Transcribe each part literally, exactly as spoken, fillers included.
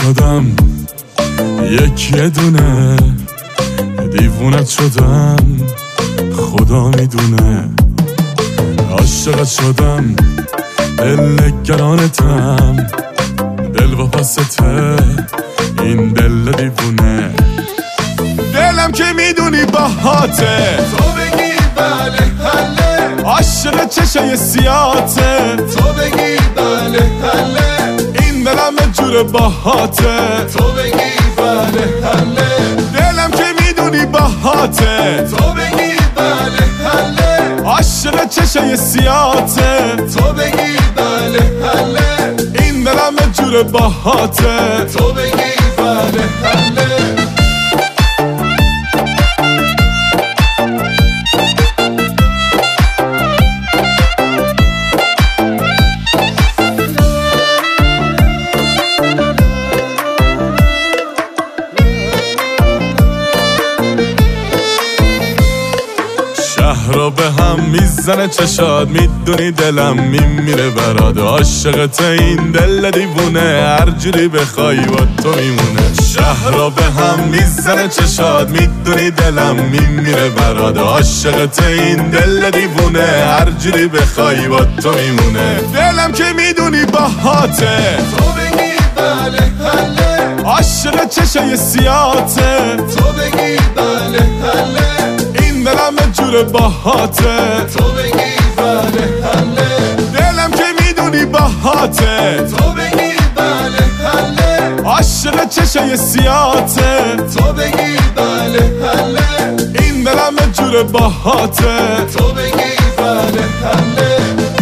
شدم یک یه دونه، دیوونت شدم خدا میدونه. عاشقت شدم دل نگرانتم، دل واپسته این دل دیوونه. دلم که میدونی باهاته، تو بگی بله حله، عاشق چشای سیاته. تو بگی بله حله، این دلم جور باهاته، تو بگی بله حله، دلم که میدونی باهاته. تو بگی بله حله، عاشق چشای سیاته. تو بگی بله حله، این دلم جور باهاته، تو بگی بله حله. شهر به هم میزنه چشاد، میدونی دلم میمیره برات. عاشقت این دل دیوونه، هر جوری بخوای با تو میمونه. شهر به هم میزنه چشاد، میدونی دلم میمیره برات. عاشقت این دل دیوونه، هر جوری بخوای با تو میمونه. دلم که میدونی باهاته، تو بگی بله حله، عاشق چشای سیاته. تو بگی بله حله، دلم جور باهاته، تو بگی بله حله، دلم که میدونی باهاته. تو بگی بله حله، عاشق چشای سیاته. تو بگی بله حله، این دلم جور باهاته، تو بگی بله حله.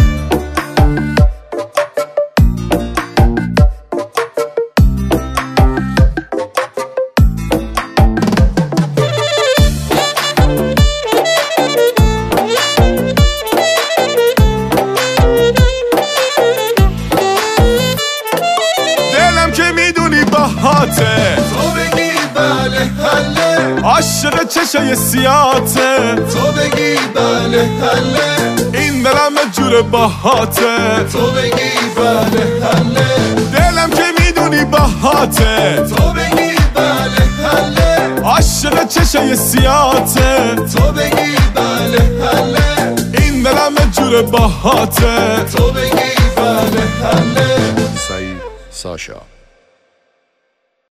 باهاته، تو بگی بله حله، عاشق چشای سیاته. تو بگی بله حله، این دلم جور باهاته، تو بگی بله حله، دلم که میدونی باهاته. تو بگی بله حله، عاشق چشای سیاته. تو بگی بله حله، این دلم جور باهاته، تو بگی بله حله. سعید ساشا.